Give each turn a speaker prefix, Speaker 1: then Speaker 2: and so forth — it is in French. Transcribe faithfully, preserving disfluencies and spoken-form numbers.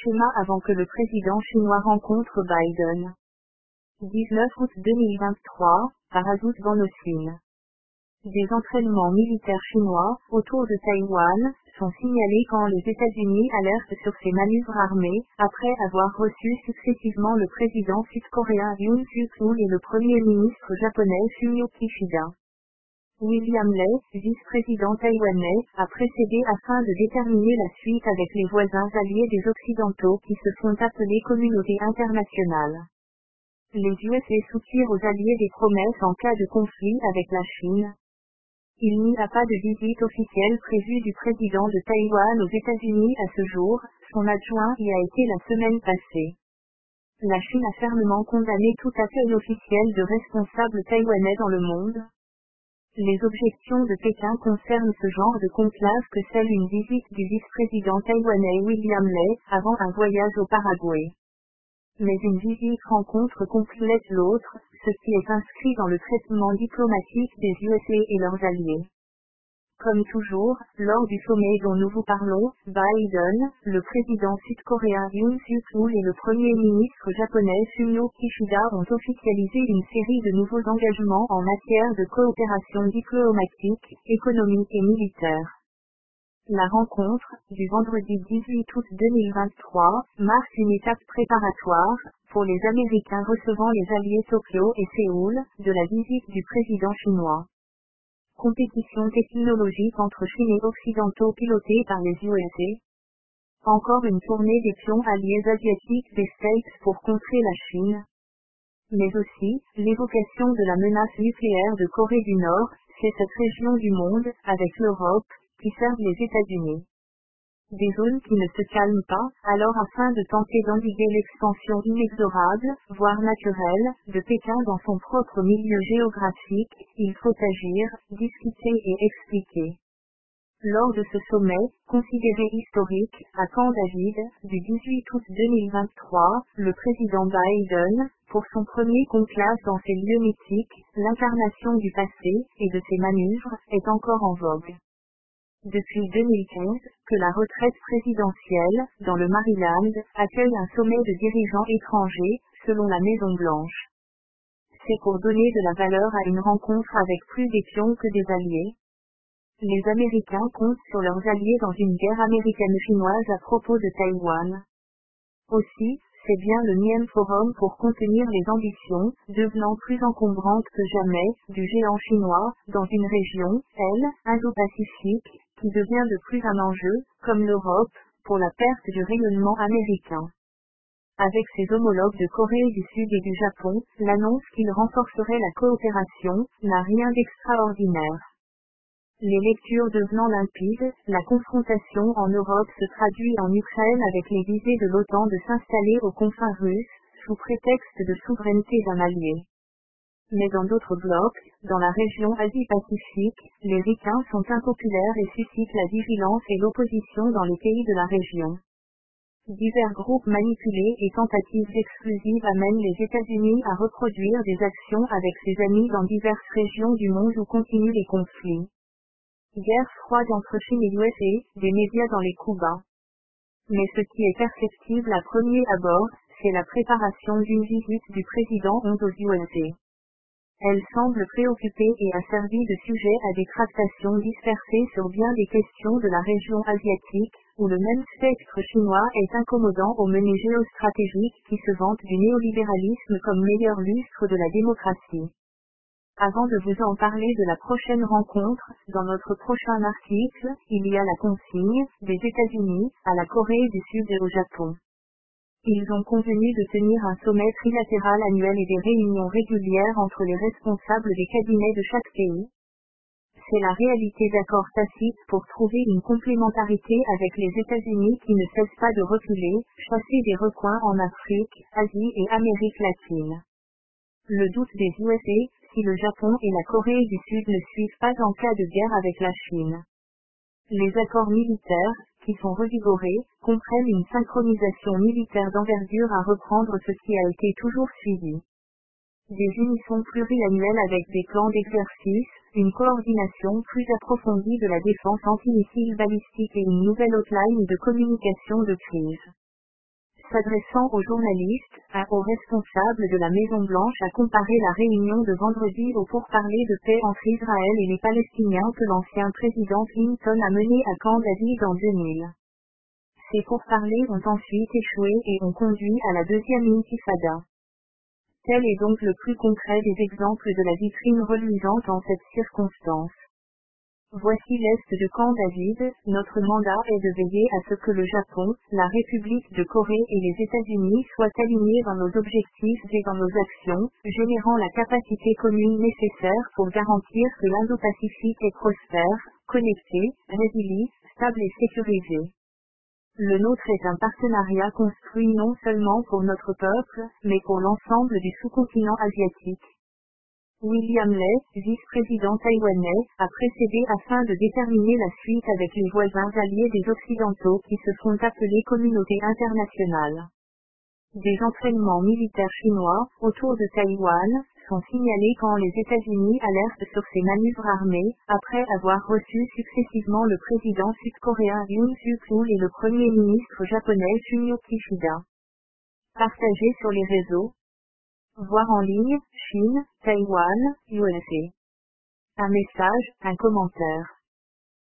Speaker 1: schéma avant que le président chinois rencontre Biden. dix-neuf août deux mille vingt-trois, Parazout Vanosine. Des entraînements militaires chinois, autour de Taïwan, sont signalés quand les États-Unis alertent sur ces manœuvres armées, après avoir reçu successivement le président sud-coréen Yoon Suk-yeol et le premier ministre japonais Fumio Kishida. William Lai, vice-président taïwanais, a précédé afin de déterminer la suite avec les voisins alliés des Occidentaux qui se font appeler communauté internationale. Les U S A soutirent aux alliés des promesses en cas de conflit avec la Chine. Il n'y a pas de visite officielle prévue du président de Taïwan aux États-Unis à ce jour, son adjoint y a été la semaine passée. La Chine a fermement condamné tout accueil officiel de responsables taïwanais dans le monde. Les objections de Pékin concernent ce genre de conclave que celle une visite du vice-président taïwanais William Lai, avant un voyage au Paraguay. Mais une visite rencontre complète l'autre, ce qui est inscrit dans le traitement diplomatique des U S A et leurs alliés. Comme toujours, lors du sommet dont nous vous parlons, Biden, le président sud-coréen Yoon Suk-yeol et le premier ministre japonais Fumio Kishida ont officialisé une série de nouveaux engagements en matière de coopération diplomatique, économique et militaire. La rencontre, du vendredi dix-huit août deux mille vingt-trois, marque une étape préparatoire, pour les Américains recevant les alliés Tokyo et Séoul, de la visite du président chinois. Compétition technologique entre Chine et Occidentaux pilotée par les U S A. Encore une tournée des pions alliés asiatiques des States pour contrer la Chine. Mais aussi, l'évocation de la menace nucléaire de Corée du Nord, c'est cette région du monde, avec l'Europe, qui servent les États-Unis. Des zones qui ne se calment pas, alors afin de tenter d'endiguer l'expansion inexorable, voire naturelle, de Pékin dans son propre milieu géographique, il faut agir, discuter et expliquer. Lors de ce sommet, considéré historique, à Camp David, du dix-huit août deux mille vingt-trois, le président Biden, pour son premier conclave dans ces lieux mythiques, l'incarnation du passé, et de ses manœuvres, est encore en vogue. Depuis deux mille quinze, que la retraite présidentielle, dans le Maryland, accueille un sommet de dirigeants étrangers, selon la Maison-Blanche. C'est pour donner de la valeur à une rencontre avec plus d'épions que des alliés. Les Américains comptent sur leurs alliés dans une guerre américaine-chinoise à propos de Taïwan. Aussi, c'est bien le Mien Forum pour contenir les ambitions, devenant plus encombrantes que jamais, du géant chinois, dans une région, elle, Indo-Pacifique, qui devient de plus un enjeu, comme l'Europe, pour la perte du rayonnement américain. Avec ses homologues de Corée du Sud et du Japon, l'annonce qu'il renforcerait la coopération, n'a rien d'extraordinaire. Les lectures devenant limpides, la confrontation en Europe se traduit en Ukraine avec les visées de l'OTAN de s'installer aux confins russes, sous prétexte de souveraineté d'un allié. Mais dans d'autres blocs, dans la région Asie-Pacifique, les ricains sont impopulaires et suscitent la vigilance et l'opposition dans les pays de la région. Divers groupes manipulés et tentatives exclusives amènent les États-Unis à reproduire des actions avec ses amis dans diverses régions du monde où continuent les conflits. Guerre froide entre Chine et U S A, des médias dans les coups bas. Mais ce qui est perceptible à premier abord, c'est la préparation d'une visite du président aux U S A. Elle semble préoccupée et a servi de sujet à des tractations dispersées sur bien des questions de la région asiatique, où le même spectre chinois est incommodant aux menées géostratégiques qui se vantent du néolibéralisme comme meilleur lustre de la démocratie. Avant de vous en parler de la prochaine rencontre, dans notre prochain article, il y a la consigne, des États-Unis, à la Corée du Sud et au Japon. Ils ont convenu de tenir un sommet trilatéral annuel et des réunions régulières entre les responsables des cabinets de chaque pays. C'est la réalité d'accords tacites pour trouver une complémentarité avec les États-Unis qui ne cessent pas de reculer, chasser des recoins en Afrique, Asie et Amérique latine. Le doute des U S A, si le Japon et la Corée du Sud ne suivent pas en cas de guerre avec la Chine. Les accords militaires, qui sont revigorés, comprennent une synchronisation militaire d'envergure à reprendre ce qui a été toujours suivi. Des unissons pluriannuelles avec des plans d'exercice, une coordination plus approfondie de la défense antimissile balistique et une nouvelle hotline de communication de crise. S'adressant aux journalistes, un haut responsable de la Maison-Blanche a comparé la réunion de vendredi au pourparlers de paix entre Israël et les Palestiniens que l'ancien président Clinton a mené à Camp David en deux mille. Ces pourparlers ont ensuite échoué et ont conduit à la deuxième intifada. Tel est donc le plus concret des exemples de la vitrine reluisante en cette circonstance. Voici l'Est de Camp David, notre mandat est de veiller à ce que le Japon, la République de Corée et les États-Unis soient alignés dans nos objectifs et dans nos actions, générant la capacité commune nécessaire pour garantir que l'Indo-Pacifique est prospère, connecté, résilient, stable et sécurisé. Le nôtre est un partenariat construit non seulement pour notre peuple, mais pour l'ensemble du sous-continent asiatique. William Lay, vice-président taïwanais, a précédé afin de déterminer la suite avec les voisins alliés des Occidentaux qui se font appeler communauté internationale. Des entraînements militaires chinois, autour de Taïwan, sont signalés quand les États-Unis alertent sur ces manœuvres armées, après avoir reçu successivement le président sud-coréen Yoon Suk-yeol et le premier ministre japonais Fumio Kishida. Partagé sur les réseaux. Voir en ligne, Chine, Taïwan, U S A. Un message, un commentaire.